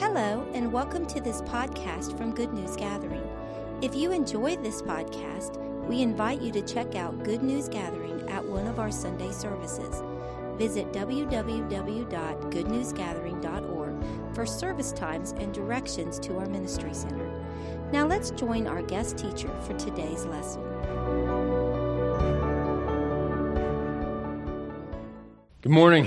Hello, and welcome to this podcast from Good News Gathering. If you enjoy this podcast, we invite you to check out Good News Gathering at one of our Sunday services. Visit www.goodnewsgathering.org for service times and directions to our ministry center. Now let's join our guest teacher for today's lesson. Good morning.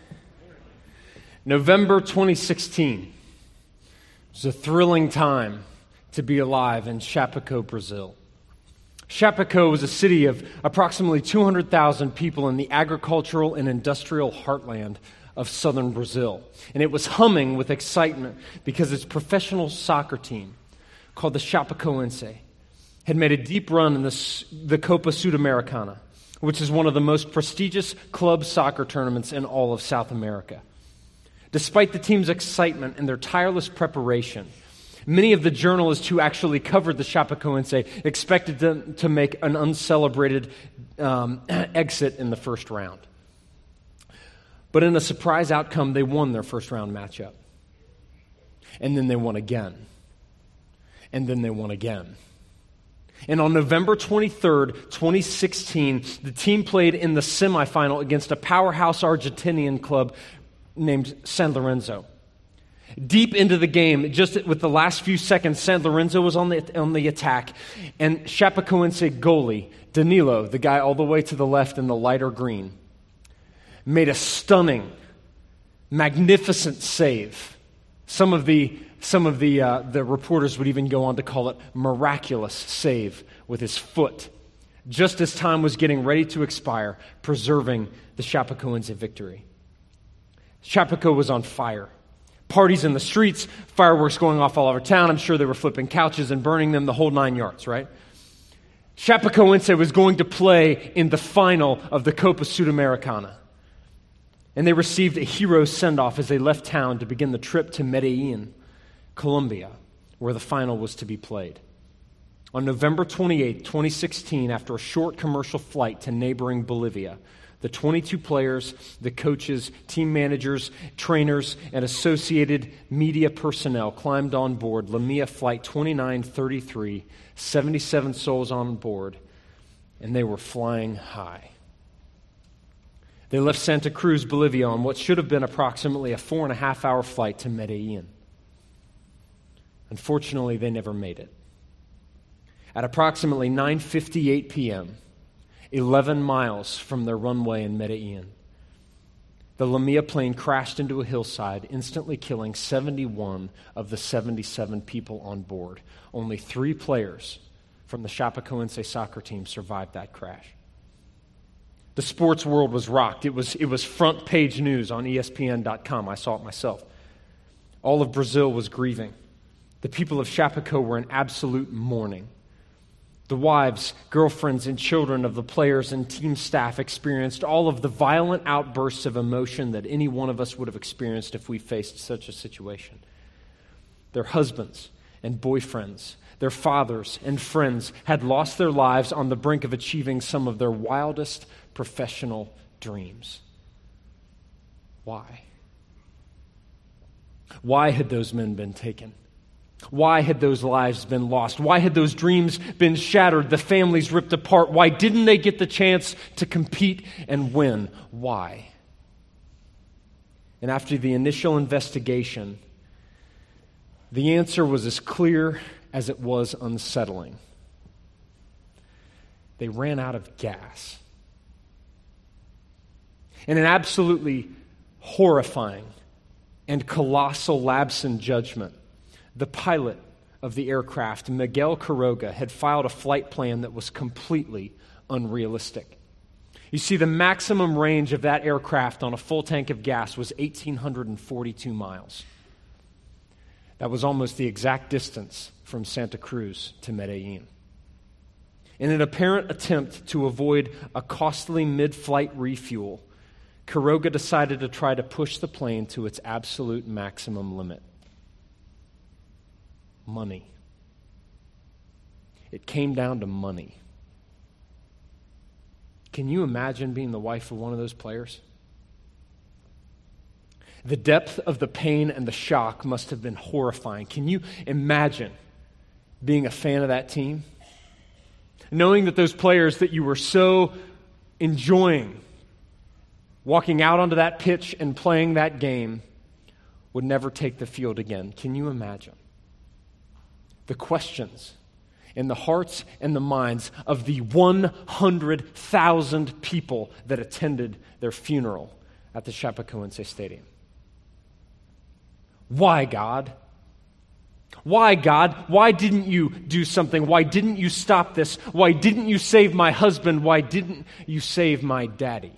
November 2016. It was a thrilling time to be alive in Chapecó, Brazil. Chapecó was a city of approximately 200,000 people in the agricultural and industrial heartland of southern Brazil. And it was humming with excitement because its professional soccer team, called the Chapecoense, had made a deep run in the Copa Sudamericana, which is one of the most prestigious club soccer tournaments in all of South America. Despite the team's excitement and their tireless preparation, many of the journalists who actually covered the Chapecoense expected them to make an uncelebrated exit in the first round. But in a surprise outcome, they won their first round matchup. And then they won again. And then they won again. And on November 23rd, 2016, the team played in the semifinal against a powerhouse Argentinian club named San Lorenzo. Deep into the game, just with the last few seconds, San Lorenzo was on the attack, and Chapecoense goalie Danilo, the guy all the way to the left in the lighter green, made a stunning, magnificent save. Some of the reporters would even go on to call it miraculous save with his foot, just as time was getting ready to expire, preserving the Chapecoense victory. Chapecó was on fire. Parties in the streets, fireworks going off all over town. I'm sure they were flipping couches and burning them, the whole 9 yards, right? Chapecoense was going to play in the final of the Copa Sudamericana. And they received a hero send-off as they left town to begin the trip to Medellin, Colombia, where the final was to be played. On November 28, 2016, after a short commercial flight to neighboring Bolivia, the 22 players, the coaches, team managers, trainers, and associated media personnel climbed on board Lamia Flight 2933, 77 souls on board, and they were flying high. They left Santa Cruz, Bolivia on what should have been approximately a 4.5-hour flight to Medellin. Unfortunately, they never made it. At approximately 9:58 p.m., 11 miles from their runway in Medellin, the Lamia plane crashed into a hillside, instantly killing 71 of the 77 people on board. Only 3 players from the Chapecoense soccer team survived that crash. The sports world was rocked. It was front page news on ESPN.com. I saw it myself. All of Brazil was grieving. The people of Chapecó were in absolute mourning. The wives, girlfriends, and children of the players and team staff experienced all of the violent outbursts of emotion that any one of us would have experienced if we faced such a situation. Their husbands and boyfriends, their fathers and friends had lost their lives on the brink of achieving some of their wildest professional dreams. Why? Why had those men been taken? Why had those lives been lost? Why had those dreams been shattered, the families ripped apart? Why didn't they get the chance to compete and win? Why? And after the initial investigation, the answer was as clear as it was unsettling. They ran out of gas. In an absolutely horrifying and colossal lapse in judgment, the pilot of the aircraft, Miguel Quiroga, had filed a flight plan that was completely unrealistic. You see, the maximum range of that aircraft on a full tank of gas was 1,842 miles. That was almost the exact distance from Santa Cruz to Medellin. In an apparent attempt to avoid a costly mid-flight refuel, Quiroga decided to try to push the plane to its absolute maximum limit. Money. It came down to money. Can you imagine being the wife of one of those players? The depth of the pain and the shock must have been horrifying. Can you imagine being a fan of that team? Knowing that those players that you were so enjoying walking out onto that pitch and playing that game would never take the field again. Can you imagine the questions in the hearts and the minds of the 100,000 people that attended their funeral at the Chapecoense Stadium? Why, God? Why, God? Why didn't you do something? Why didn't you stop this? Why didn't you save my husband? Why didn't you save my daddy?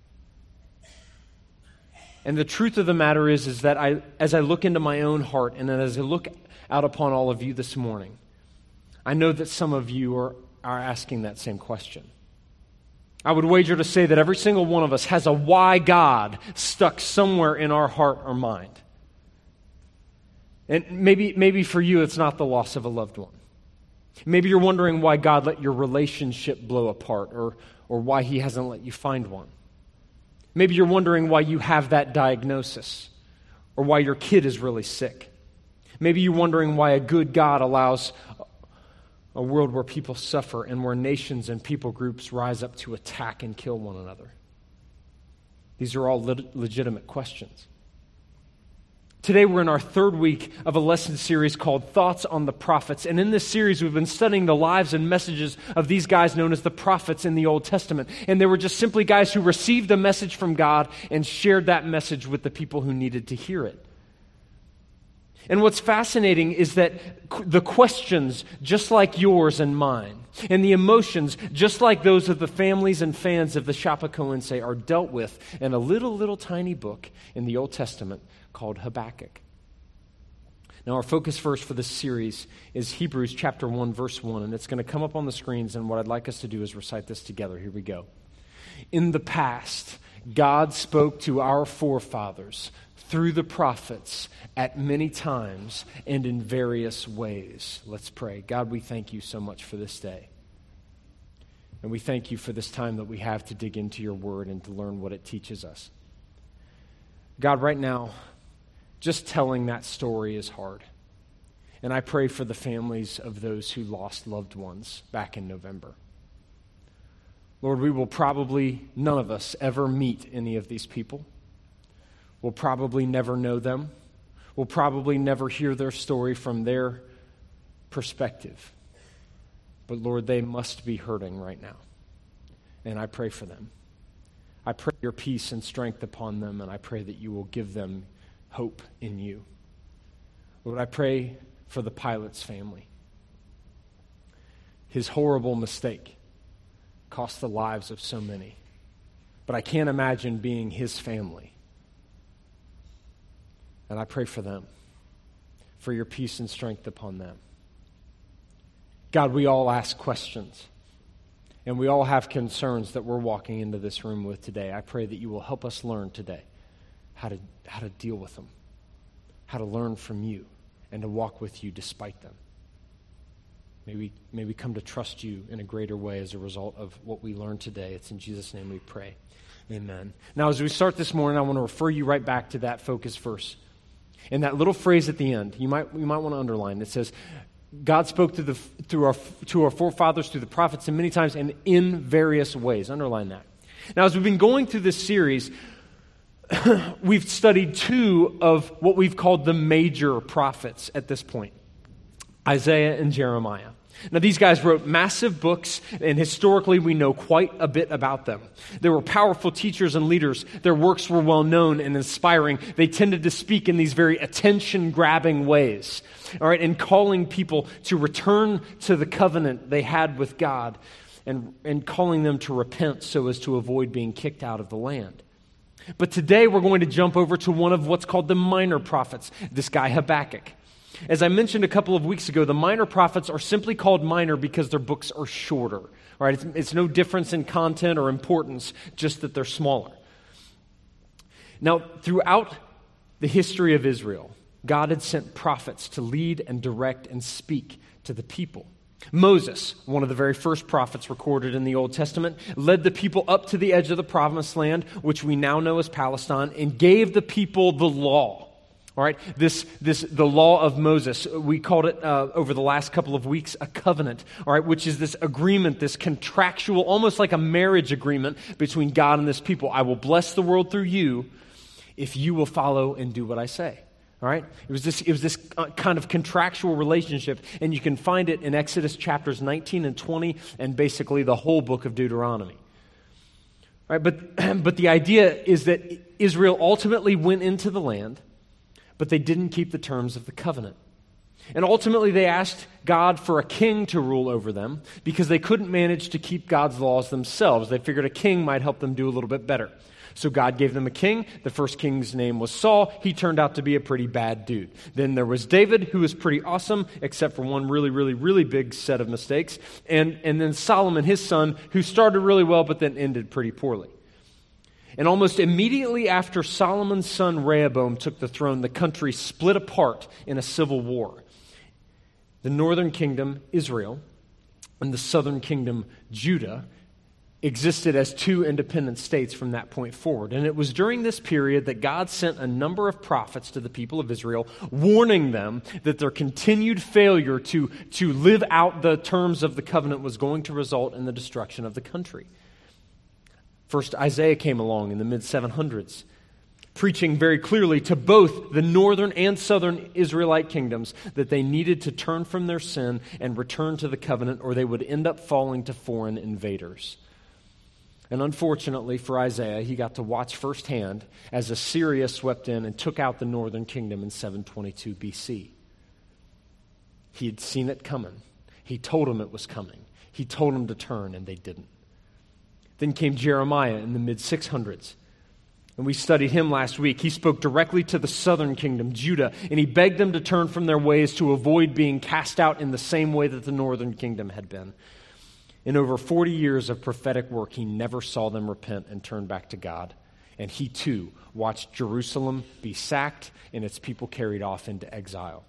And the truth of the matter is that as I look into my own heart and as I look out upon all of you this morning, I know that some of you are asking that same question. I would wager to say that every single one of us has a why God stuck somewhere in our heart or mind. And maybe for you it's not the loss of a loved one. Maybe you're wondering why God let your relationship blow apart or why he hasn't let you find one. Maybe you're wondering why you have that diagnosis or why your kid is really sick. Maybe you're wondering why a good God allows a world where people suffer and where nations and people groups rise up to attack and kill one another. These are all legitimate questions. Today we're in our third week of a lesson series called Thoughts on the Prophets. And in this series we've been studying the lives and messages of these guys known as the prophets in the Old Testament. And they were just simply guys who received a message from God and shared that message with the people who needed to hear it. And what's fascinating is that the questions, just like yours and mine, and the emotions, just like those of the families and fans of the Chapecoense, are dealt with in a little tiny book in the Old Testament called Habakkuk. Now, our focus verse for this series is Hebrews chapter 1, verse 1, and it's going to come up on the screens, and what I'd like us to do is recite this together. Here we go. In the past, God spoke to our forefathers through the prophets at many times and in various ways. Let's pray. God, we thank you so much for this day. And we thank you for this time that we have to dig into your word and to learn what it teaches us. God, right now, just telling that story is hard. And I pray for the families of those who lost loved ones back in November. Lord, we will probably, none of us, ever meet any of these people. We'll probably never know them. We'll probably never hear their story from their perspective. But Lord, they must be hurting right now. And I pray for them. I pray your peace and strength upon them, and I pray that you will give them hope in you. Lord, I pray for the pilot's family. His horrible mistake cost the lives of so many. But I can't imagine being his family. And I pray for them, for your peace and strength upon them. God, we all ask questions, and we all have concerns that we're walking into this room with today. I pray that you will help us learn today how to deal with them, how to learn from you, and to walk with you despite them. May we come to trust you in a greater way as a result of what we learned today. It's in Jesus' name we pray. Amen. Now, as we start this morning, I want to refer you right back to that focus verse. And that little phrase at the end, you might want to underline. It says, God spoke to our forefathers through the prophets and many times and in various ways. Underline that. Now, as we've been going through this series, we've studied two of what we've called the major prophets at this point, Isaiah and Jeremiah. Now, these guys wrote massive books, and historically we know quite a bit about them. They were powerful teachers and leaders. Their works were well known and inspiring. They tended to speak in these very attention-grabbing ways, all right, and calling people to return to the covenant they had with God and calling them to repent so as to avoid being kicked out of the land. But today we're going to jump over to one of what's called the minor prophets, this guy Habakkuk. As I mentioned a couple of weeks ago, the minor prophets are simply called minor because their books are shorter. All right, it's no difference in content or importance, just that they're smaller. Now, throughout the history of Israel, God had sent prophets to lead and direct and speak to the people. Moses, one of the very first prophets recorded in the Old Testament, led the people up to the edge of the promised land, which we now know as Palestine, and gave the people the law. All right, the law of Moses, we called it over the last couple of weeks a covenant, all right, which is this agreement, this contractual, almost like a marriage agreement between God and this people. I will bless the world through you if you will follow and do what I say. All right, it was this kind of contractual relationship, and you can find it in Exodus chapters 19 and 20, and basically the whole book of Deuteronomy. All right, but the idea is that Israel ultimately went into the land, but they didn't keep the terms of the covenant. And ultimately they asked God for a king to rule over them because they couldn't manage to keep God's laws themselves. They figured a king might help them do a little bit better. So God gave them a king. The first king's name was Saul. He turned out to be a pretty bad dude. Then there was David, who was pretty awesome, except for one really, really, really big set of mistakes. And then Solomon, his son, who started really well but then ended pretty poorly. And almost immediately after Solomon's son Rehoboam took the throne, the country split apart in a civil war. The northern kingdom, Israel, and the southern kingdom, Judah, existed as two independent states from that point forward. And it was during this period that God sent a number of prophets to the people of Israel, warning them that their continued failure to live out the terms of the covenant was going to result in the destruction of the country. First, Isaiah came along in the mid-700s, preaching very clearly to both the northern and southern Israelite kingdoms that they needed to turn from their sin and return to the covenant, or they would end up falling to foreign invaders. And unfortunately for Isaiah, he got to watch firsthand as Assyria swept in and took out the northern kingdom in 722 BC. He had seen it coming. He told them it was coming. He told them to turn, and they didn't. Then came Jeremiah in the mid-600s. And we studied him last week. He spoke directly to the southern kingdom, Judah, and he begged them to turn from their ways to avoid being cast out in the same way that the northern kingdom had been. In over 40 years of prophetic work, he never saw them repent and turn back to God. And he too watched Jerusalem be sacked and its people carried off into exile.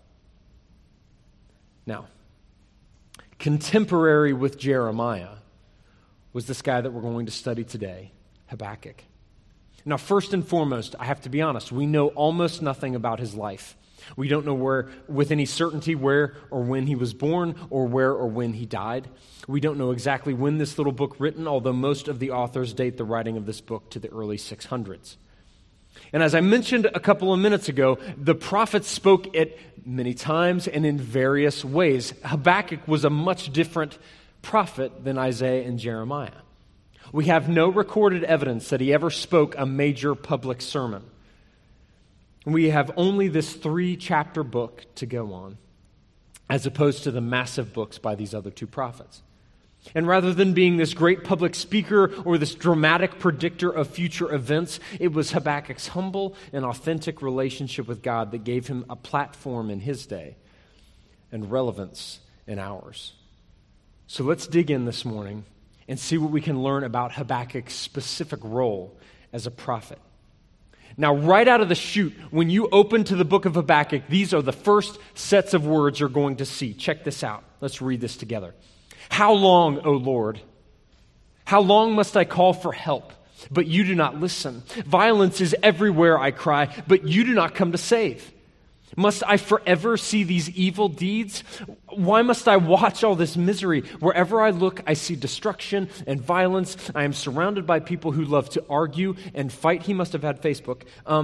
Now, contemporary with Jeremiah was this guy that we're going to study today, Habakkuk. Now, first and foremost, I have to be honest, we know almost nothing about his life. We don't know with any certainty where or when he was born or where or when he died. We don't know exactly when this little book written, although most of the authors date the writing of this book to the early 600s. And as I mentioned a couple of minutes ago, the prophets spoke it many times and in various ways. Habakkuk was a much different prophet than Isaiah and Jeremiah. We have no recorded evidence that he ever spoke a major public sermon. We have only this 3-chapter book to go on, as opposed to the massive books by these other two prophets. And rather than being this great public speaker or this dramatic predictor of future events, it was Habakkuk's humble and authentic relationship with God that gave him a platform in his day and relevance in ours. So let's dig in this morning and see what we can learn about Habakkuk's specific role as a prophet. Now, right out of the chute, when you open to the book of Habakkuk, these are the first sets of words you're going to see. Check this out. Let's read this together. How long, O Lord? How long must I call for help, but you do not listen? Violence is everywhere, I cry, but you do not come to save. Must I forever see these evil deeds? Why must I watch all this misery? Wherever I look, I see destruction and violence. I am surrounded by people who love to argue and fight. He must have had Facebook.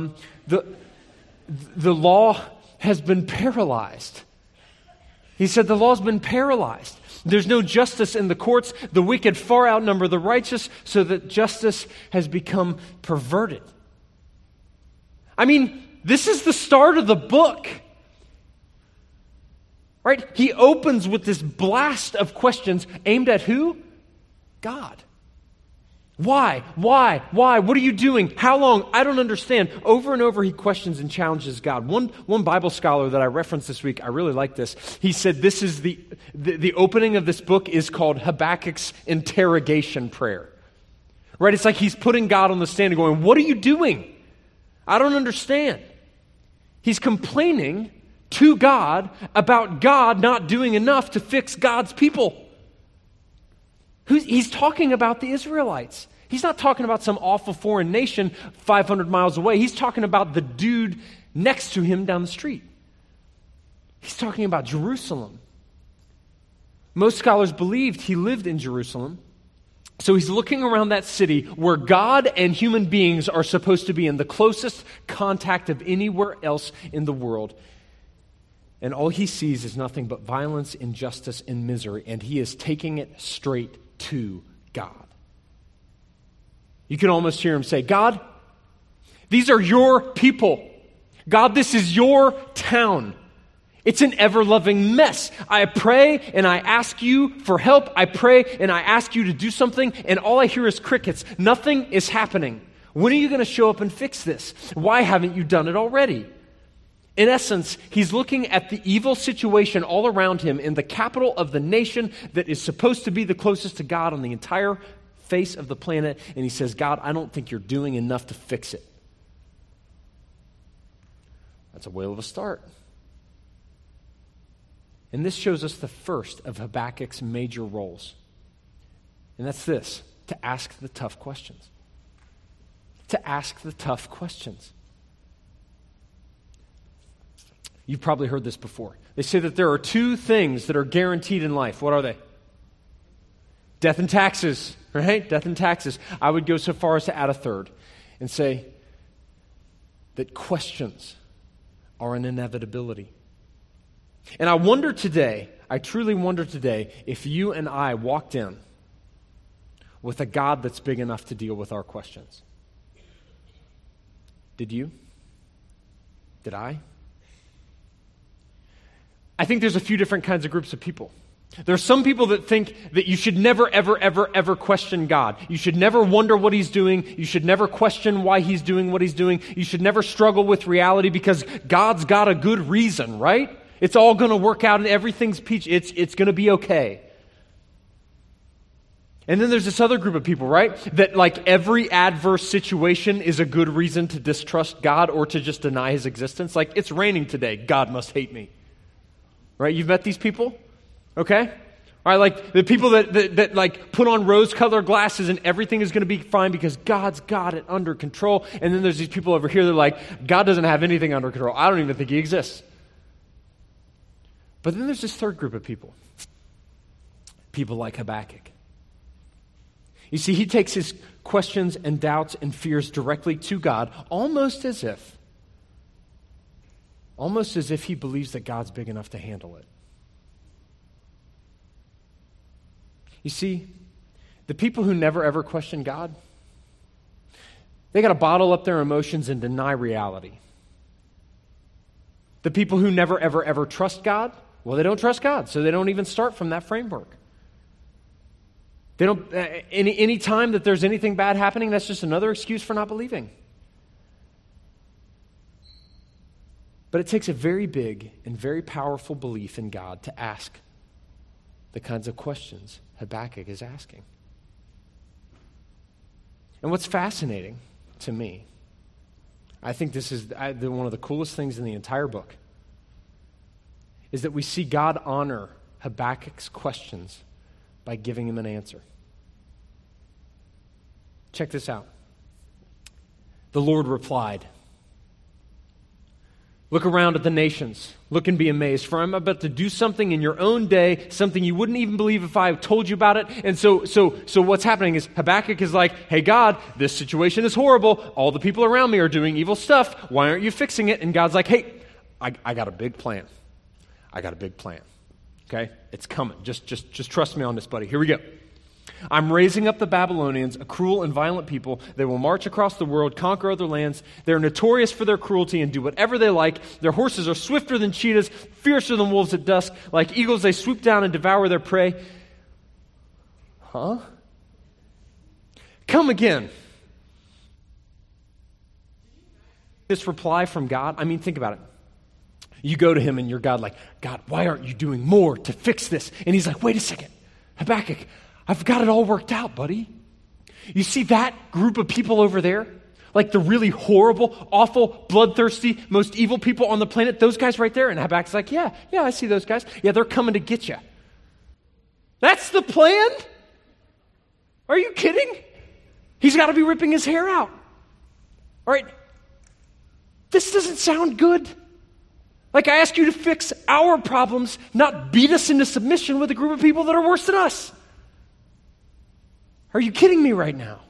The law has been paralyzed. He said the law's been paralyzed. There's no justice in the courts. The wicked far outnumber the righteous, so that justice has become perverted. I mean, this is the start of the book, right? He opens with this blast of questions aimed at who? God. Why? What are you doing? How long? I don't understand. Over and over he questions and challenges God. One Bible scholar that I referenced this week, I really like this. He said this is the opening of this book is called Habakkuk's interrogation prayer. Right? It's like he's putting God on the stand and going, what are you doing? I don't understand. He's complaining to God about God not doing enough to fix God's people. He's talking about the Israelites. He's not talking about some awful foreign nation 500 miles away. He's talking about the dude next to him down the street. He's talking about Jerusalem. Most scholars believed he lived in Jerusalem. So he's looking around that city where God and human beings are supposed to be in the closest contact of anywhere else in the world. And all he sees is nothing but violence, injustice, and misery. And he is taking it straight to God. You can almost hear him say, God, these are your people. God, this is your town. It's an ever-loving mess. I pray and I ask you for help. I pray and I ask you to do something, and all I hear is crickets. Nothing is happening. When are you going to show up and fix this? Why haven't you done it already? In essence, he's looking at the evil situation all around him in the capital of the nation that is supposed to be the closest to God on the entire face of the planet, and he says, God, I don't think you're doing enough to fix it. That's a whale of a start. And this shows us the first of Habakkuk's major roles. And that's this, to ask the tough questions. To ask the tough questions. You've probably heard this before. They say that there are two things that are guaranteed in life. What are they? Death and taxes, right? Death and taxes. I would go so far as to add a third and say that questions are an inevitability. And I wonder today, I truly wonder today, if you and I walked in with a God that's big enough to deal with our questions. Did you? Did I? I think there's a few different kinds of groups of people. There are some people that think that you should never, ever, ever, ever question God. You should never wonder what he's doing. You should never question why he's doing what he's doing. You should never struggle with reality because God's got a good reason, right? It's all going to work out and everything's peachy. It's going to be okay. And then there's this other group of people, right? That like every adverse situation is a good reason to distrust God or to just deny his existence. Like, it's raining today. God must hate me. Right? You've met these people? Okay? All right, like the people that like put on rose-colored glasses and everything is going to be fine because God's got it under control. And then there's these people over here that are like, God doesn't have anything under control. I don't even think he exists. But then there's this third group of people. People like Habakkuk. You see, he takes his questions and doubts and fears directly to God, almost as if he believes that God's big enough to handle it. You see, the people who never ever question God, they got to bottle up their emotions and deny reality. The people who never ever ever trust God, well, they don't trust God, so they don't even start from that framework. They don't. Any time that there's anything bad happening, that's just another excuse for not believing. But it takes a very big and very powerful belief in God to ask the kinds of questions Habakkuk is asking. And what's fascinating to me, I think this is one of the coolest things in the entire book, is that we see God honor Habakkuk's questions by giving him an answer. Check this out. The Lord replied, "Look around at the nations. Look and be amazed, for I'm about to do something in your own day, something you wouldn't even believe if I told you about it." And so what's happening is Habakkuk is like, "Hey God, this situation is horrible. All the people around me are doing evil stuff. Why aren't you fixing it?" And God's like, "Hey, I got a big plan. I got a big plan. Okay? It's coming. Just trust me on this, buddy. Here we go. I'm raising up the Babylonians, a cruel and violent people. They will march across the world, conquer other lands. They're notorious for their cruelty and do whatever they like. Their horses are swifter than cheetahs, fiercer than wolves at dusk. Like eagles, they swoop down and devour their prey." Huh? Come again. This reply from God, I mean, think about it. You go to him and you're God like, "God, why aren't you doing more to fix this?" And he's like, "Wait a second, Habakkuk, I've got it all worked out, buddy. You see that group of people over there? Like the really horrible, awful, bloodthirsty, most evil people on the planet, those guys right there. And Habakkuk's like, yeah, I see those guys. Yeah, they're coming to get you. That's the plan? Are you kidding? He's got to be ripping his hair out. All right, this doesn't sound good. Like I ask you to fix our problems, not beat us into submission with a group of people that are worse than us. Are you kidding me right now?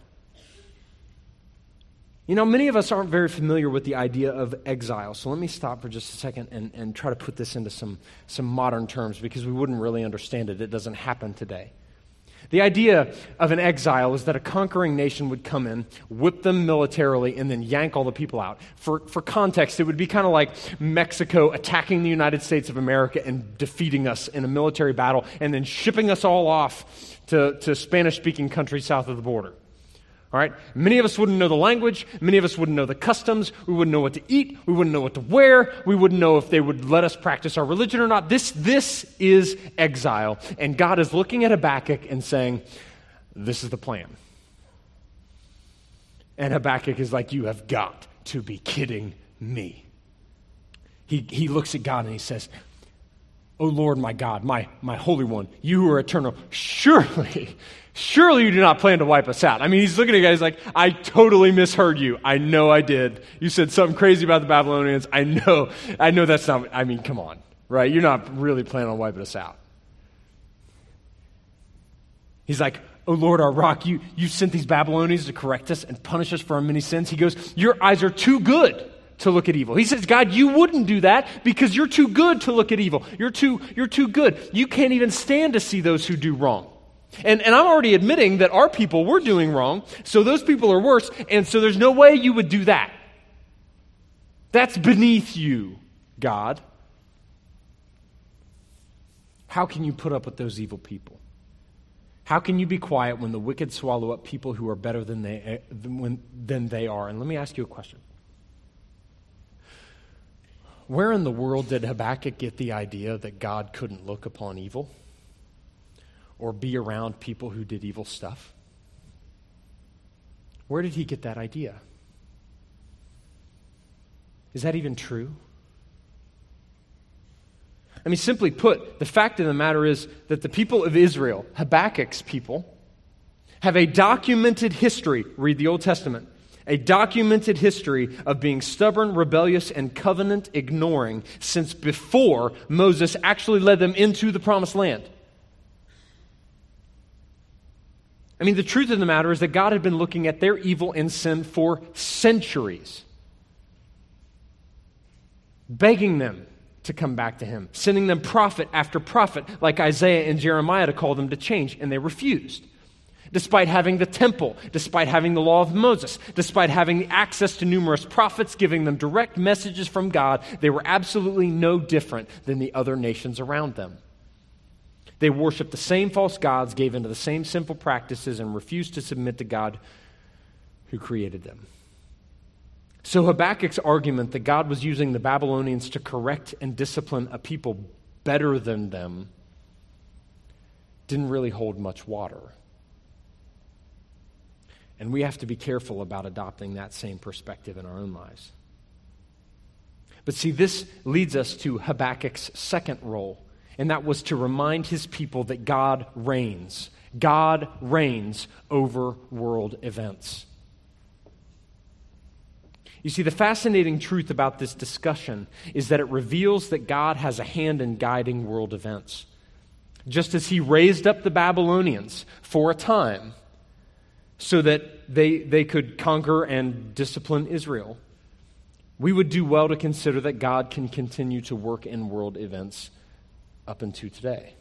You know, many of us aren't very familiar with the idea of exile. So let me stop for just a second and try to put this into some modern terms because we wouldn't really understand it. It doesn't happen today. The idea of an exile is that a conquering nation would come in, whip them militarily, and then yank all the people out. For context, it would be kind of like Mexico attacking the United States of America and defeating us in a military battle and then shipping us all off to Spanish-speaking countries south of the border. All right? Many of us wouldn't know the language. Many of us wouldn't know the customs. We wouldn't know what to eat. We wouldn't know what to wear. We wouldn't know if they would let us practice our religion or not. This is exile. And God is looking at Habakkuk and saying, this is the plan. And Habakkuk is like, you have got to be kidding me. He looks at God and he says, O Lord, my God, my Holy One, you who are eternal, surely you do not plan to wipe us out. I mean, he's looking at guys like, I totally misheard you. I know I did. You said something crazy about the Babylonians. I know that's not, I mean, come on, right? You're not really planning on wiping us out. He's like, O Lord, our rock, you sent these Babylonians to correct us and punish us for our many sins. He goes, your eyes are too good to look at evil. He says, God, you wouldn't do that because you're too good to look at evil. You're too good. You can't even stand to see those who do wrong. And I'm already admitting that our people were doing wrong, so those people are worse, and so there's no way you would do that. That's beneath you, God. How can you put up with those evil people? How can you be quiet when the wicked swallow up people who are better than they are? And let me ask you a question. Where in the world did Habakkuk get the idea that God couldn't look upon evil or be around people who did evil stuff? Where did he get that idea? Is that even true? I mean, simply put, the fact of the matter is that the people of Israel, Habakkuk's people, have a documented history, read the Old Testament, a documented history of being stubborn, rebellious, and covenant-ignoring since before Moses actually led them into the Promised Land. I mean, the truth of the matter is that God had been looking at their evil and sin for centuries, begging them to come back to Him, sending them prophet after prophet like Isaiah and Jeremiah to call them to change, and they refused. Despite having the temple, despite having the law of Moses, despite having access to numerous prophets giving them direct messages from God, they were absolutely no different than the other nations around them. They worshiped the same false gods, gave into the same sinful practices, and refused to submit to God who created them. So Habakkuk's argument that God was using the Babylonians to correct and discipline a people better than them didn't really hold much water. And we have to be careful about adopting that same perspective in our own lives. But see, this leads us to Habakkuk's second role, and that was to remind his people that God reigns. God reigns over world events. You see, the fascinating truth about this discussion is that it reveals that God has a hand in guiding world events. Just as He raised up the Babylonians for a time so that they could conquer and discipline Israel, we would do well to consider that God can continue to work in world events up into today.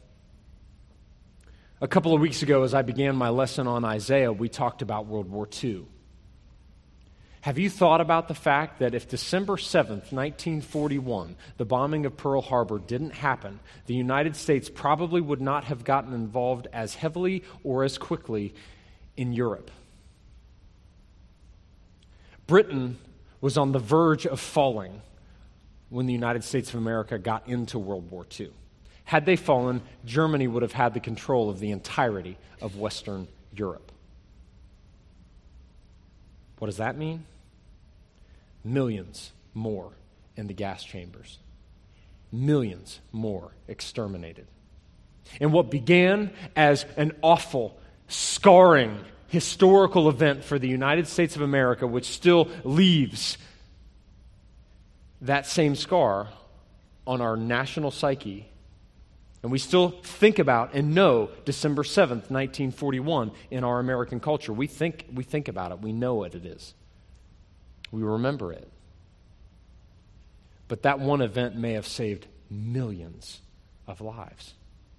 A couple of weeks ago, as I began my lesson on Isaiah, we talked about World War II. Have you thought about the fact that if December 7th, 1941, the bombing of Pearl Harbor didn't happen, the United States probably would not have gotten involved as heavily or as quickly in Europe? Britain was on the verge of falling when the United States of America got into World War II. Had they fallen, Germany would have had the control of the entirety of Western Europe. What does that mean? millions more in the gas chambers. Millions more exterminated. And what began as an awful, scarring, historical event for the United States of America, which still leaves that same scar on our national psyche, and we still think about and know December 7th, 1941 in our American culture. We think about it. We know what it is. We remember it. But that one event may have saved millions of lives.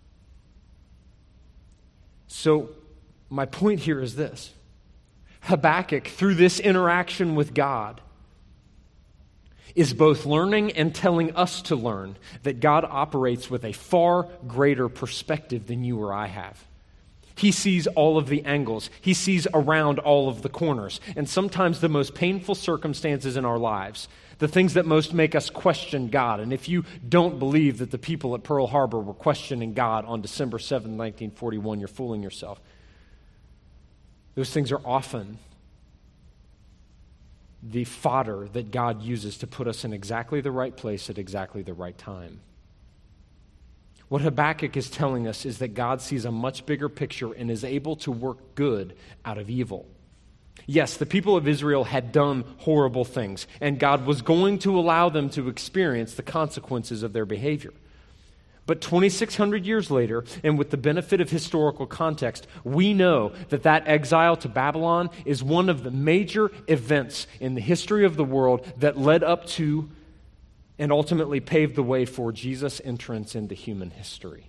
So my point here is this. Habakkuk, through this interaction with God, is both learning and telling us to learn that God operates with a far greater perspective than you or I have. He sees all of the angles. He sees around all of the corners. And sometimes the most painful circumstances in our lives, the things that most make us question God. And if you don't believe that the people at Pearl Harbor were questioning God on December 7, 1941, you're fooling yourself. Those things are often the fodder that God uses to put us in exactly the right place at exactly the right time. What Habakkuk is telling us is that God sees a much bigger picture and is able to work good out of evil. Yes, the people of Israel had done horrible things, and God was going to allow them to experience the consequences of their behavior. But 2,600 years later, and with the benefit of historical context, we know that that exile to Babylon is one of the major events in the history of the world that led up to and ultimately paved the way for Jesus' entrance into human history.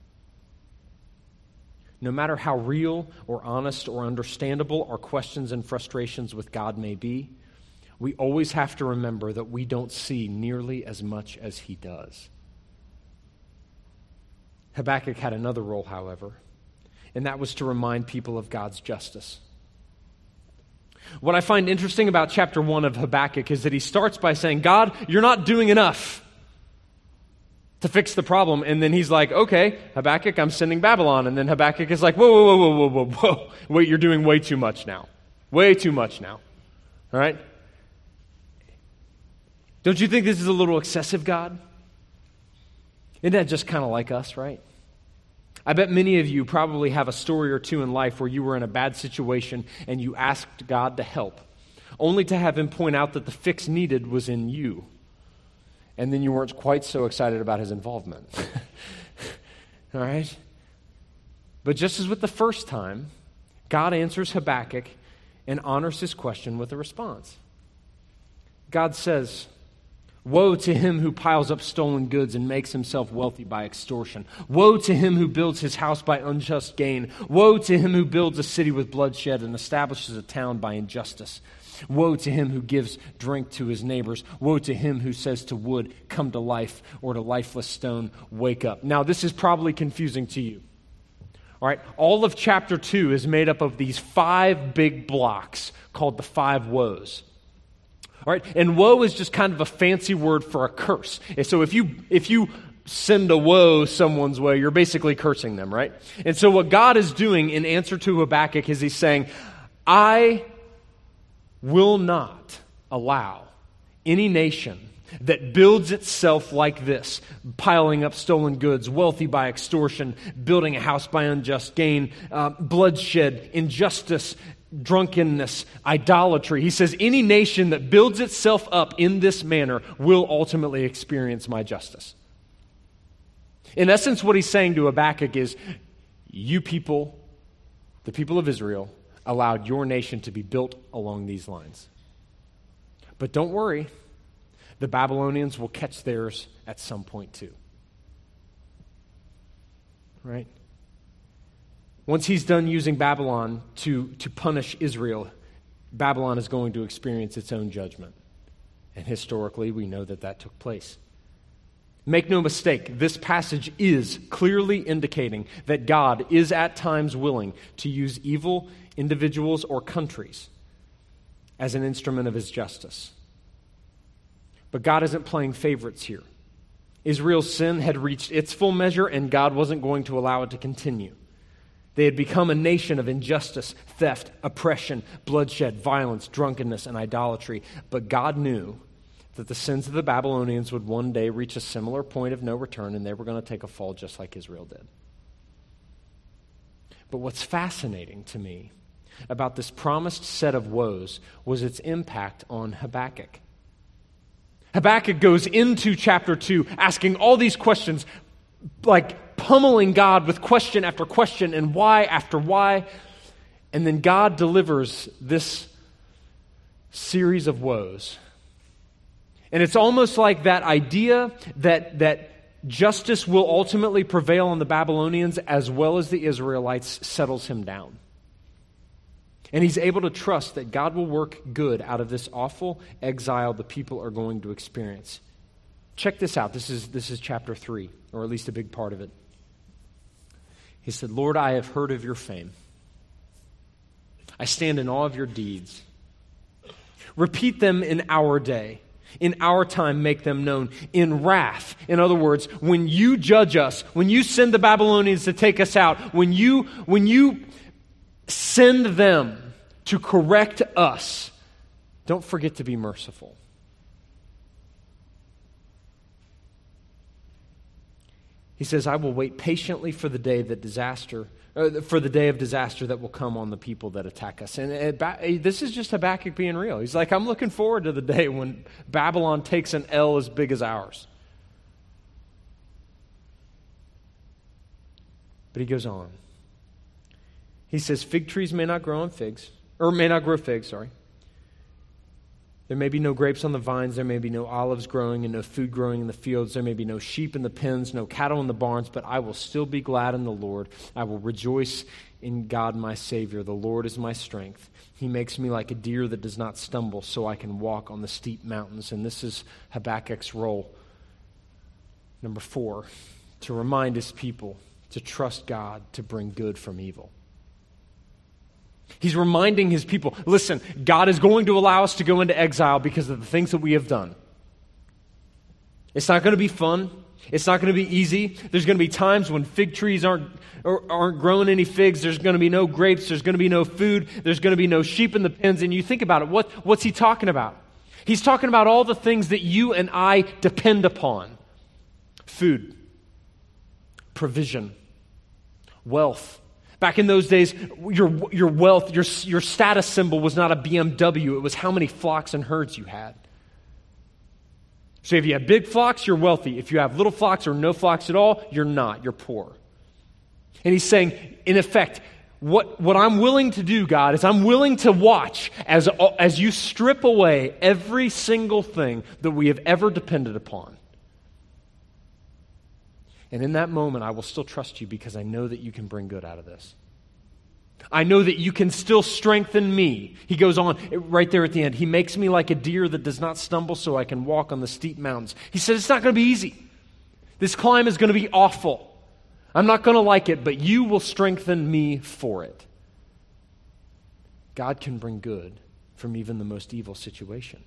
No matter how real or honest or understandable our questions and frustrations with God may be, we always have to remember that we don't see nearly as much as He does. Habakkuk had another role, however, and that was to remind people of God's justice. What I find interesting about chapter 1 of Habakkuk is that he starts by saying, God, you're not doing enough to fix the problem. And then he's like, okay, Habakkuk, I'm sending Babylon. And then Habakkuk is like, whoa. Wait, you're doing way too much now. Way too much now. All right? Don't you think this is a little excessive, God? Isn't that just kind of like us, right? I bet many of you probably have a story or two in life where you were in a bad situation and you asked God to help, only to have Him point out that the fix needed was in you. And then you weren't quite so excited about His involvement. All right? But just as with the first time, God answers Habakkuk and honors his question with a response. God says, woe to him who piles up stolen goods and makes himself wealthy by extortion. Woe to him who builds his house by unjust gain. Woe to him who builds a city with bloodshed and establishes a town by injustice. Woe to him who gives drink to his neighbors. Woe to him who says to wood, come to life, or to lifeless stone, wake up. Now, this is probably confusing to you. All right, all of chapter 2 is made up of these 5 big blocks called the 5 woes. All right, and woe is just kind of a fancy word for a curse. And so if you send a woe someone's way, you're basically cursing them, right? And so what God is doing in answer to Habakkuk is He's saying, I will not allow any nation that builds itself like this, piling up stolen goods, wealthy by extortion, building a house by unjust gain, bloodshed, injustice, drunkenness, idolatry. He says any nation that builds itself up in this manner will ultimately experience my justice. In essence, what he's saying to Habakkuk is, you people, the people of Israel, allowed your nation to be built along these lines. But don't worry, the Babylonians will catch theirs at some point too. Right? Once he's done using Babylon to punish Israel, Babylon is going to experience its own judgment. And historically, we know that took place. Make no mistake, this passage is clearly indicating that God is at times willing to use evil individuals or countries as an instrument of His justice. But God isn't playing favorites here. Israel's sin had reached its full measure, and God wasn't going to allow it to continue. They had become a nation of injustice, theft, oppression, bloodshed, violence, drunkenness, and idolatry. But God knew that the sins of the Babylonians would one day reach a similar point of no return, and they were going to take a fall just like Israel did. But what's fascinating to me about this promised set of woes was its impact on Habakkuk. Habakkuk goes into chapter 2 asking all these questions, like pummeling God with question after question and why after why. And then God delivers this series of woes. And it's almost like that idea that justice will ultimately prevail on the Babylonians as well as the Israelites settles him down. And he's able to trust that God will work good out of this awful exile the people are going to experience. Check this out. This is chapter 3, or at least a big part of it. He said, Lord, I have heard of your fame. I stand in awe of your deeds. Repeat them in our day. In our time, make them known. In wrath, in other words, when you judge us, when you send the Babylonians to take us out, when you send them to correct us, don't forget to be merciful. He says, I will wait patiently for the day of disaster that will come on the people that attack us. And this is just Habakkuk being real. He's like, I'm looking forward to the day when Babylon takes an L as big as ours. But he goes on. He says, fig trees may not grow figs. There may be no grapes on the vines, there may be no olives growing and no food growing in the fields, there may be no sheep in the pens, no cattle in the barns, but I will still be glad in the Lord. I will rejoice in God my Savior. The Lord is my strength. He makes me like a deer that does not stumble, so I can walk on the steep mountains. And this is Habakkuk's role. Number 4, to remind his people to trust God to bring good from evil. He's reminding his people, listen, God is going to allow us to go into exile because of the things that we have done. It's not going to be fun. It's not going to be easy. There's going to be times when fig trees aren't growing any figs. There's going to be no grapes. There's going to be no food. There's going to be no sheep in the pens. And you think about it, what's he talking about? He's talking about all the things that you and I depend upon. Food, provision, wealth. Back in those days, your wealth, your status symbol was not a BMW. It was how many flocks and herds you had. So if you have big flocks, you're wealthy. If you have little flocks or no flocks at all, you're not. You're poor. And he's saying, in effect, what I'm willing to do, God, is I'm willing to watch as you strip away every single thing that we have ever depended upon. And in that moment, I will still trust you because I know that you can bring good out of this. I know that you can still strengthen me. He goes on right there at the end. He makes me like a deer that does not stumble so I can walk on the steep mountains. He says it's not going to be easy. This climb is going to be awful. I'm not going to like it, but you will strengthen me for it. God can bring good from even the most evil situation.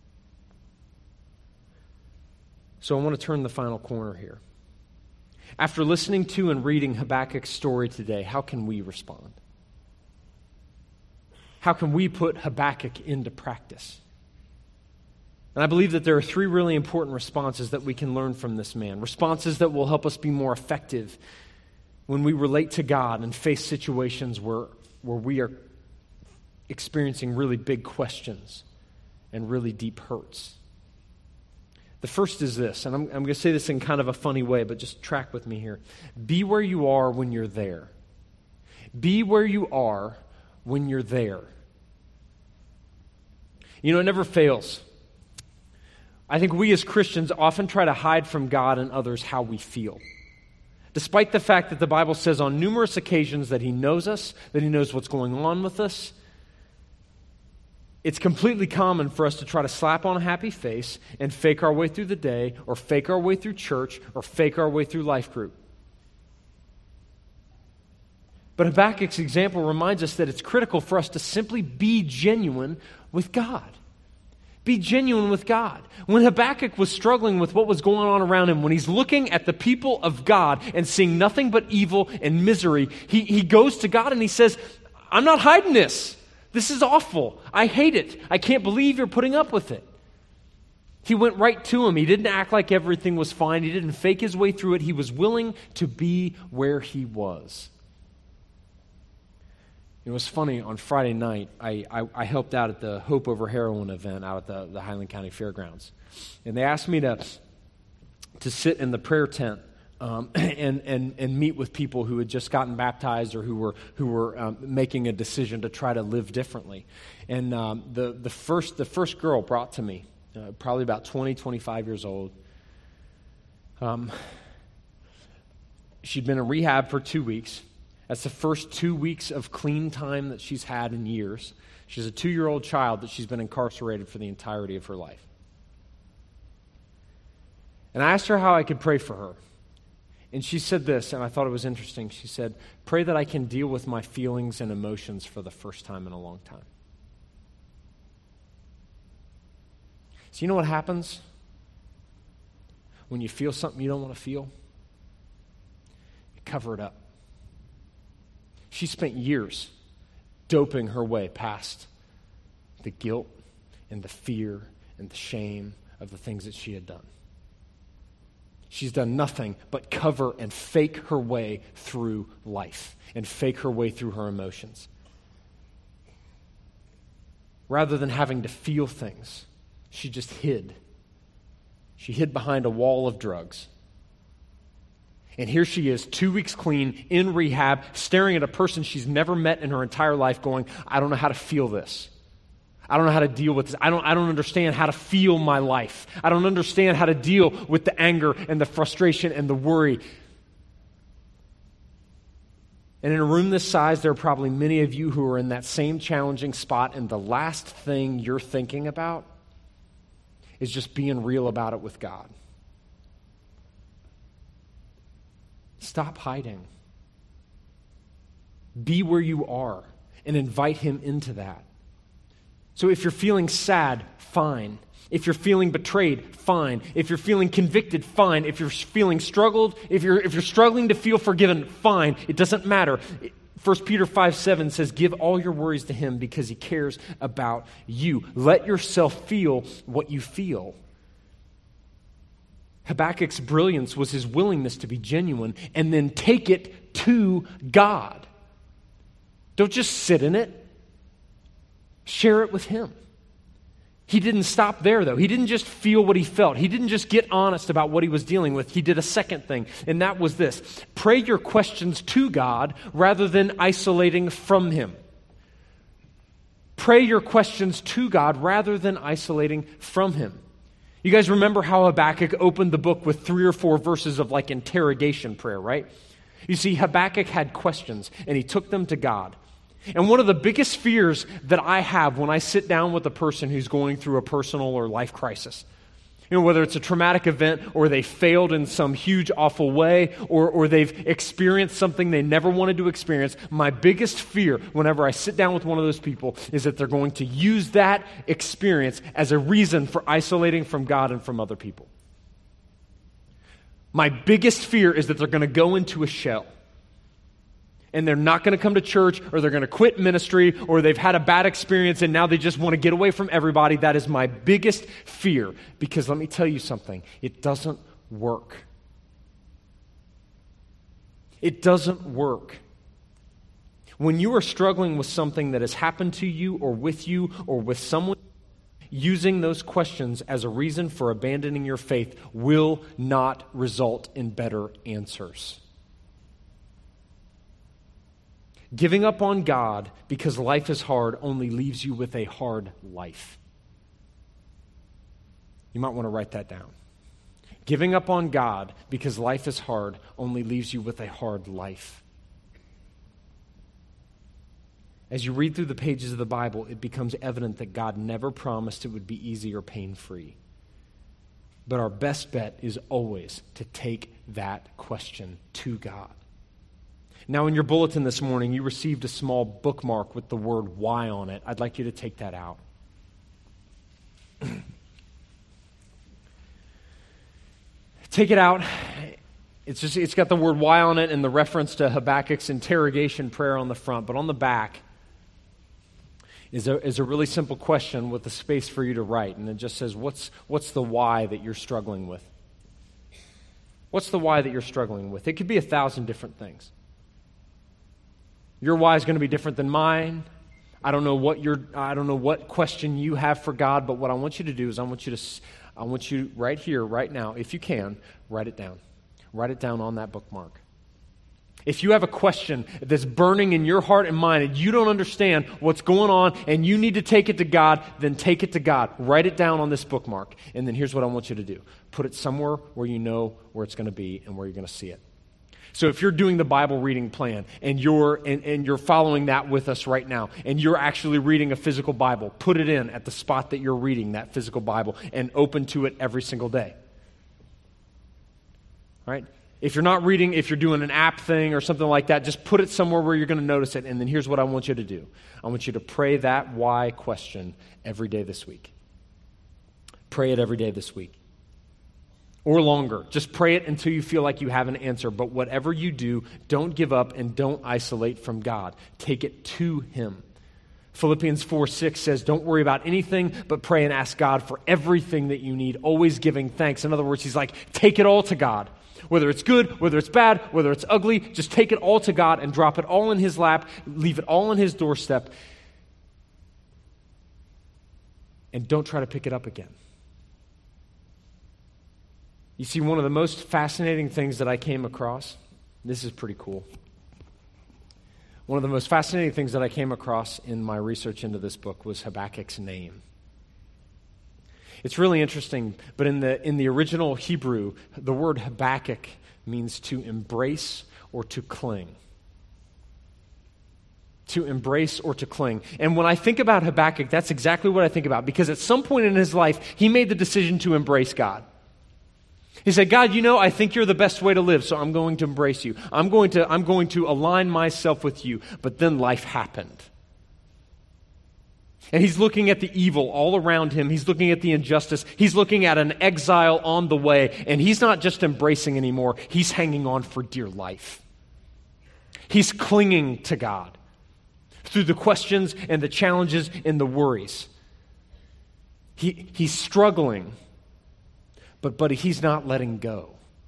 So I want to turn the final corner here. After listening to and reading Habakkuk's story today, how can we respond? How can we put Habakkuk into practice? And I believe that there are 3 really important responses that we can learn from this man. Responses that will help us be more effective when we relate to God and face situations where we are experiencing really big questions and really deep hurts. The first is this, and I'm going to say this in kind of a funny way, but just track with me here. Be where you are when you're there. Be where you are when you're there. You know, it never fails. I think we as Christians often try to hide from God and others how we feel. Despite the fact that the Bible says on numerous occasions that He knows us, that He knows what's going on with us, it's completely common for us to try to slap on a happy face and fake our way through the day, or fake our way through church, or fake our way through life group. But Habakkuk's example reminds us that it's critical for us to simply be genuine with God. Be genuine with God. When Habakkuk was struggling with what was going on around him, when he's looking at the people of God and seeing nothing but evil and misery, he goes to God and he says, I'm not hiding this. This is awful. I hate it. I can't believe you're putting up with it. He went right to him. He didn't act like everything was fine. He didn't fake his way through it. He was willing to be where he was. It was funny, on Friday night, I helped out at the Hope Over Heroin event out at the Highland County Fairgrounds. And they asked me to sit in the prayer tent and meet with people who had just gotten baptized or who were making a decision to try to live differently. And the first girl brought to me, probably about 20, 25 years old. She'd been in rehab for 2 weeks. That's the first 2 weeks of clean time that she's had in years. She's a 2-year-old child that she's been incarcerated for the entirety of her life. And I asked her how I could pray for her. And she said this, and I thought it was interesting. She said, pray that I can deal with my feelings and emotions for the first time in a long time. So you know what happens when you feel something you don't want to feel? You cover it up. She spent years doping her way past the guilt and the fear and the shame of the things that she had done. She's done nothing but cover and fake her way through life and fake her way through her emotions. Rather than having to feel things, she just hid. She hid behind a wall of drugs. And here she is, 2 weeks clean, in rehab, staring at a person she's never met in her entire life going, I don't know how to feel this. I don't know how to deal with this. I don't understand how to feel my life. I don't understand how to deal with the anger and the frustration and the worry. And in a room this size, there are probably many of you who are in that same challenging spot, and the last thing you're thinking about is just being real about it with God. Stop hiding. Be where you are and invite Him into that. So if you're feeling sad, fine. If you're feeling betrayed, fine. If you're feeling convicted, fine. If you're feeling struggled, if you're struggling to feel forgiven, fine. It doesn't matter. 1 Peter 5:7 says, give all your worries to Him because He cares about you. Let yourself feel what you feel. Habakkuk's brilliance was his willingness to be genuine and then take it to God. Don't just sit in it. Share it with Him. He didn't stop there, though. He didn't just feel what he felt. He didn't just get honest about what he was dealing with. He did a second thing, and that was this. Pray your questions to God rather than isolating from Him. Pray your questions to God rather than isolating from Him. You guys remember how Habakkuk opened the book with 3 or 4 verses of like interrogation prayer, right? You see, Habakkuk had questions, and he took them to God. And one of the biggest fears that I have when I sit down with a person who's going through a personal or life crisis, whether it's a traumatic event or they failed in some huge, awful way or they've experienced something they never wanted to experience, my biggest fear whenever I sit down with one of those people is that they're going to use that experience as a reason for isolating from God and from other people. My biggest fear is that they're going to go into a shell. And they're not going to come to church, or they're going to quit ministry, or they've had a bad experience and now they just want to get away from everybody. That is my biggest fear. Because let me tell you something, it doesn't work. It doesn't work. When you are struggling with something that has happened to you or with someone, using those questions as a reason for abandoning your faith will not result in better answers. Giving up on God because life is hard only leaves you with a hard life. You might want to write that down. Giving up on God because life is hard only leaves you with a hard life. As you read through the pages of the Bible, it becomes evident that God never promised it would be easy or pain-free. But our best bet is always to take that question to God. Now, in your bulletin this morning, you received a small bookmark with the word "why" on it. I'd like you to take that out. Take it out. It's got the word why on it and the reference to Habakkuk's interrogation prayer on the front, but on the back is a really simple question with a space for you to write, and it just says, what's the why that you're struggling with? What's the why that you're struggling with? It could be 1,000 different things. Your why is going to be different than mine. I don't know what question you have for God, but what I want you to do is I want you right here, right now, if you can, write it down. Write it down on that bookmark. If you have a question that's burning in your heart and mind and you don't understand what's going on and you need to take it to God, then take it to God. Write it down on this bookmark. And then here's what I want you to do. Put it somewhere where you know where it's going to be and where you're going to see it. So if you're doing the Bible reading plan and you're following that with us right now and you're actually reading a physical Bible, put it in at the spot that you're reading that physical Bible and open to it every single day. All right? If you're not reading, if you're doing an app thing or something like that, just put it somewhere where you're going to notice it. And then here's what I want you to do. I want you to pray that why question every day this week. Pray it every day this week. Or longer. Just pray it until you feel like you have an answer. But whatever you do, don't give up and don't isolate from God. Take it to Him. Philippians 4:6 says, don't worry about anything, but pray and ask God for everything that you need, always giving thanks. In other words, he's like, take it all to God. Whether it's good, whether it's bad, whether it's ugly, just take it all to God and drop it all in His lap, leave it all on His doorstep, and don't try to pick it up again. You see, one of the most fascinating things that I came across, this is pretty cool. One of the most fascinating things that I came across in my research into this book was Habakkuk's name. It's really interesting, but in the original Hebrew, the word Habakkuk means to embrace or to cling. To embrace or to cling. And when I think about Habakkuk, that's exactly what I think about, because at some point in his life, he made the decision to embrace God. He said, God, I think you're the best way to live, so I'm going to embrace you. I'm going to align myself with you. But then life happened. And he's looking at the evil all around him. He's looking at the injustice. He's looking at an exile on the way. And he's not just embracing anymore. He's hanging on for dear life. He's clinging to God through the questions and the challenges and the worries. He's struggling, but he's not letting go.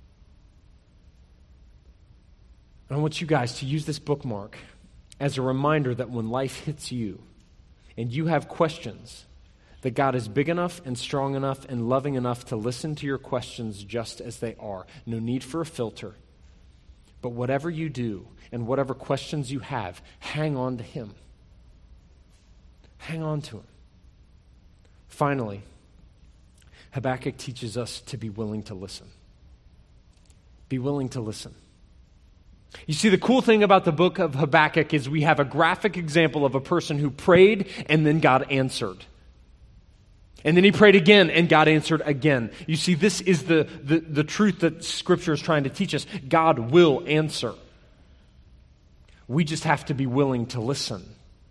And I want you guys to use this bookmark as a reminder that when life hits you, and you have questions, that God is big enough and strong enough and loving enough to listen to your questions just as they are. No need for a filter. But whatever you do and whatever questions you have, hang on to Him. Hang on to Him. Finally, Habakkuk teaches us to be willing to listen. Be willing to listen. You see, the cool thing about the book of Habakkuk is we have a graphic example of a person who prayed and then God answered. And then he prayed again and God answered again. You see, this is the truth that Scripture is trying to teach us. God will answer. We just have to be willing to listen.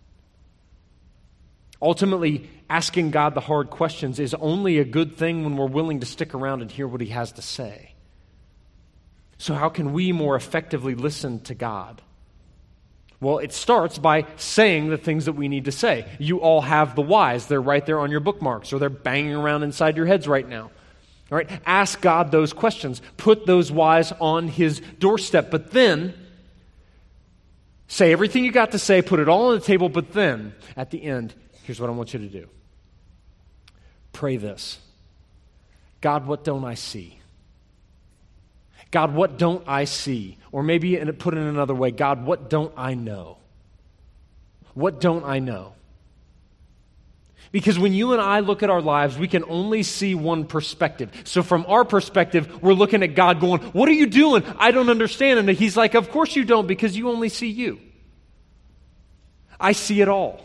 Ultimately, asking God the hard questions is only a good thing when we're willing to stick around and hear what He has to say. So how can we more effectively listen to God? Well, it starts by saying the things that we need to say. You all have the whys. They're right there on your bookmarks, or they're banging around inside your heads right now. All right? Ask God those questions. Put those whys on His doorstep. But then, say everything you got to say, put it all on the table, but then, at the end, here's what I want you to do. Pray this. God, what don't I see? God, what don't I see? Or maybe put it in another way, God, what don't I know? What don't I know? Because when you and I look at our lives, we can only see one perspective. So from our perspective, we're looking at God going, what are you doing? I don't understand. And He's like, of course you don't, because you only see you. I see it all.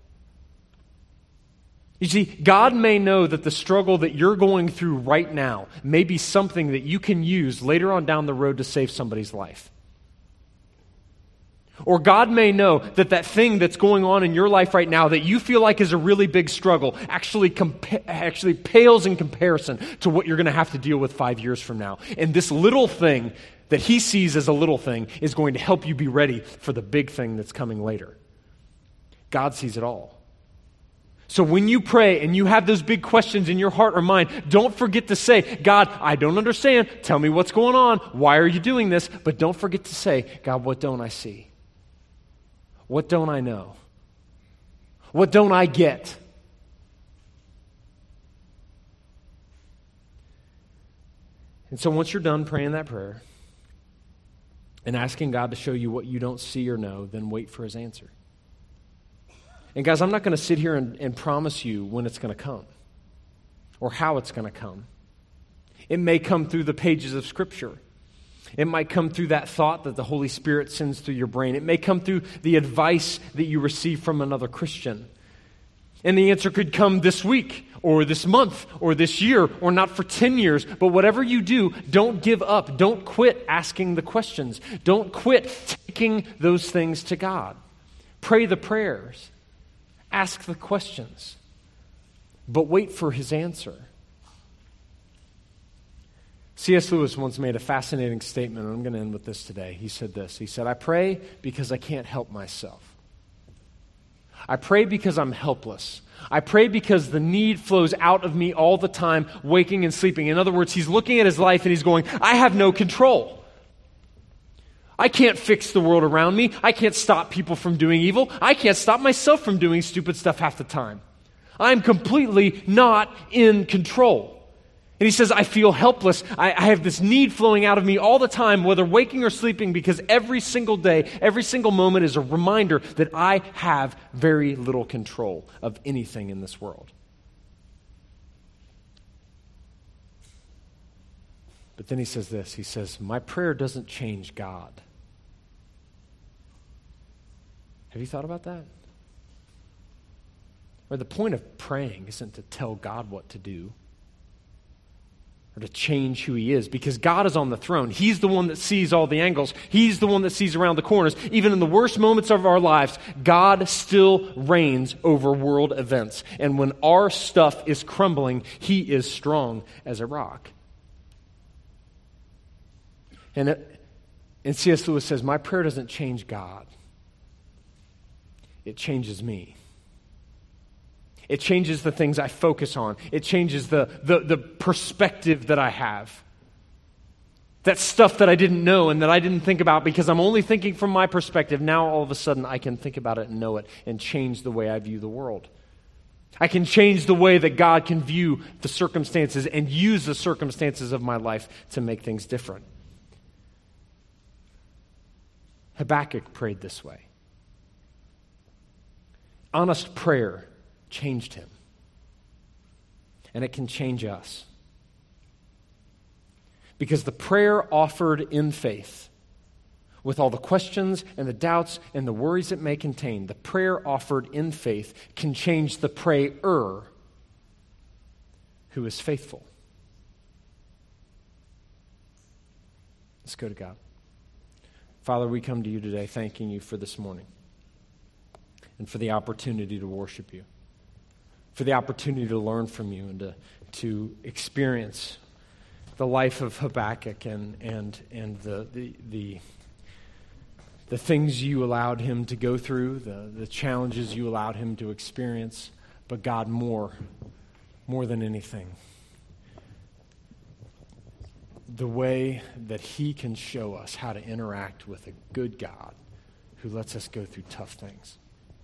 You see, God may know that the struggle that you're going through right now may be something that you can use later on down the road to save somebody's life. Or God may know that that thing that's going on in your life right now that you feel like is a really big struggle actually pales in comparison to what you're going to have to deal with 5 years from now. And this little thing that he sees as a little thing is going to help you be ready for the big thing that's coming later. God sees it all. So when you pray and you have those big questions in your heart or mind, don't forget to say, God, I don't understand. Tell me what's going on. Why are you doing this? But don't forget to say, God, what don't I see? What don't I know? What don't I get? And so once you're done praying that prayer and asking God to show you what you don't see or know, then wait for his answer. And guys, I'm not going to sit here and promise you when it's going to come or how it's going to come. It may come through the pages of Scripture. It might come through that thought that the Holy Spirit sends through your brain. It may come through the advice that you receive from another Christian. And the answer could come this week or this month or this year or not for 10 years. But whatever you do, don't give up. Don't quit asking the questions. Don't quit taking those things to God. Pray the prayers. Ask the questions, but wait for his answer. C.S. Lewis once made a fascinating statement, and I'm going to end with this today. He said this. He said, I pray because I can't help myself. I pray because I'm helpless. I pray because the need flows out of me all the time, waking and sleeping. In other words, he's looking at his life and he's going, I have no control. I can't fix the world around me. I can't stop people from doing evil. I can't stop myself from doing stupid stuff half the time. I'm completely not in control. And he says, I feel helpless. I have this need flowing out of me all the time, whether waking or sleeping, because every single day, every single moment is a reminder that I have very little control of anything in this world. But then he says this. He says, my prayer doesn't change God. Have you thought about that? Or the point of praying isn't to tell God what to do or to change who he is, because God is on the throne. He's the one that sees all the angles. He's the one that sees around the corners. Even in the worst moments of our lives, God still reigns over world events. And when our stuff is crumbling, he is strong as a rock. And C.S. Lewis says, my prayer doesn't change God. It changes me. It changes the things I focus on. It changes the perspective that I have. That stuff that I didn't know and that I didn't think about because I'm only thinking from my perspective. Now all of a sudden I can think about it and know it and change the way I view the world. I can change the way that God can view the circumstances and use the circumstances of my life to make things different. Habakkuk prayed this way. Honest prayer changed him. And it can change us. Because the prayer offered in faith, with all the questions and the doubts and the worries it may contain, the prayer offered in faith can change the prayer who is faithful. Let's go to God. Father, we come to you today thanking you for this morning. And for the opportunity to worship you, for the opportunity to learn from you and to experience the life of Habakkuk and the things you allowed him to go through, the challenges you allowed him to experience. But God, more than anything, the way that he can show us how to interact with a good God who lets us go through tough things.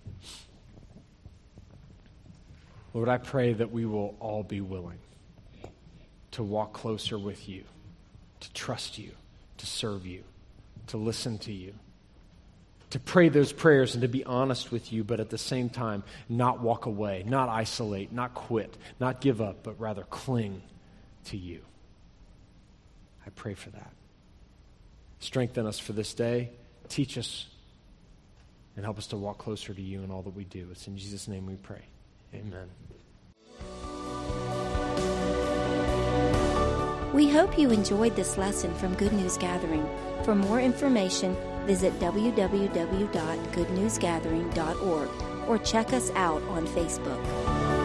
Lord, I pray that we will all be willing to walk closer with you, to trust you, to serve you, to listen to you, to pray those prayers and to be honest with you, but at the same time, not walk away, not isolate, not quit, not give up, but rather cling to you. I pray for that. Strengthen us for this day. Teach us and help us to walk closer to you in all that we do. It's in Jesus' name we pray. Amen. We hope you enjoyed this lesson from Good News Gathering. For more information, visit www.goodnewsgathering.org or check us out on Facebook.